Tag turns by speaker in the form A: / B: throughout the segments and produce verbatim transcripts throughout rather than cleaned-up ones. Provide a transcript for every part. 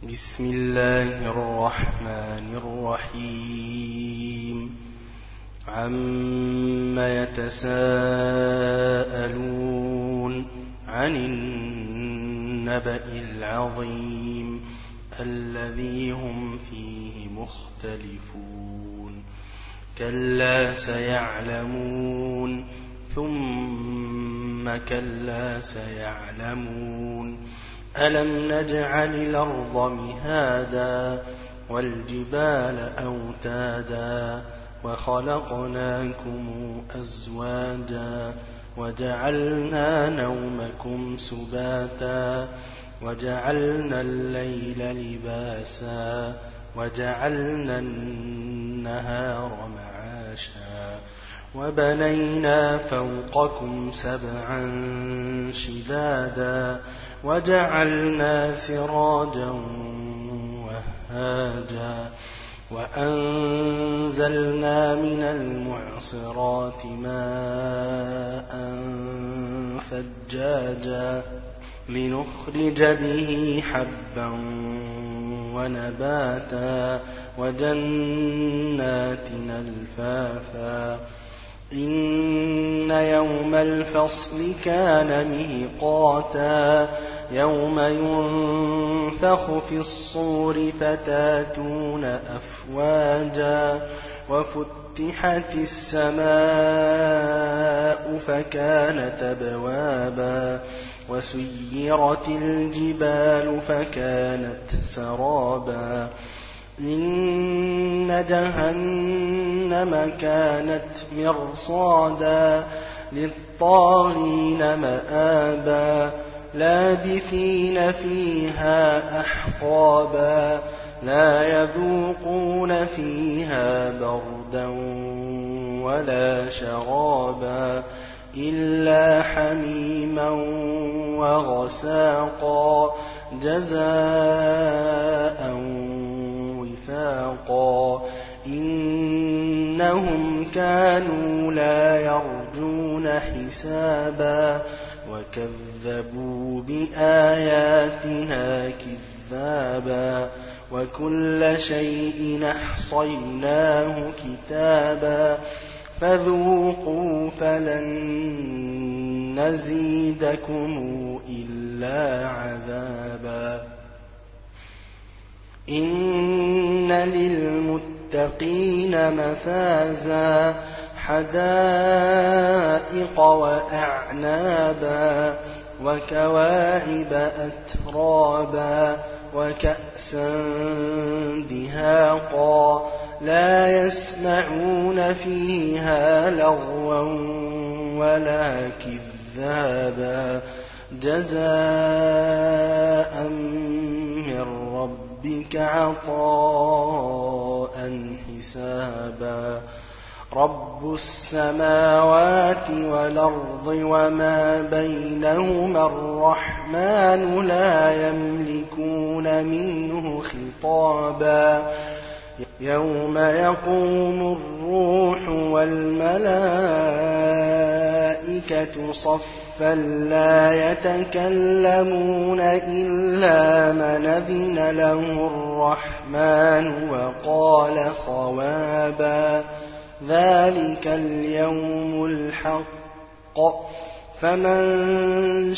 A: بسم الله الرحمن الرحيم عم يتساءلون عن النبأ العظيم الذي هم فيه مختلفون كلا سيعلمون ثم كلا سيعلمون ألم نجعل الأرض مهادا والجبال أوتادا وخلقناكم أزواجا وجعلنا نومكم سباتا وجعلنا الليل لباسا وجعلنا النهار معاشا وبنينا فوقكم سبعا شدادا وجعلنا سراجا وهاجا وأنزلنا من المعصرات ماء ثجاجا لنخرج به حبا ونباتا وجنات ألفافا إن يوم الفصل كان ميقاتا يوم ينفخ في الصور فتاتون أفواجا وفتحت السماء فكانت أبوابا وسيرت الجبال فكانت سرابا إن جهنم كانت مرصادا للطاغين مآبا لابثين فيها أحقابا لا يذوقون فيها بردا ولا شرابا إلا حميما وغساقا جزاء وفاقا إنهم كانوا لا يرجون حسابا وكذبوا بآياتنا كذابا وكل شيء أحصيناه كتابا فذوقوا فلن نزيدكم إلا عذابا إن للمتقين مفازا حدائق وأعنابا وكواعب أترابا وكأسا دهاقا لا يسمعون فيها لغوا ولا كذابا جزاء من ربك عطاء حسابا رب السماوات والأرض وما بينهما الرحمن لا يملكون منه خطابا يوم يقوم الروح والملائكة صفا لا يتكلمون إلا من أذن له الرحمن وقال صوابا ذلك اليوم الحق فمن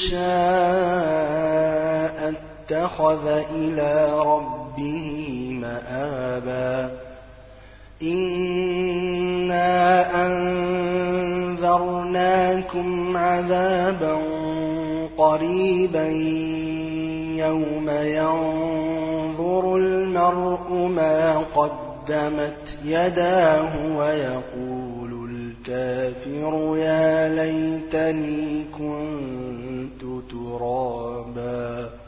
A: شاء اتخذ إلى ربه مآبا إنا أنذرناكم عذابا قريبا يوم ينظر المرء ما قدمت يداه ويقول الكافر يا ليتني كنت ترابا.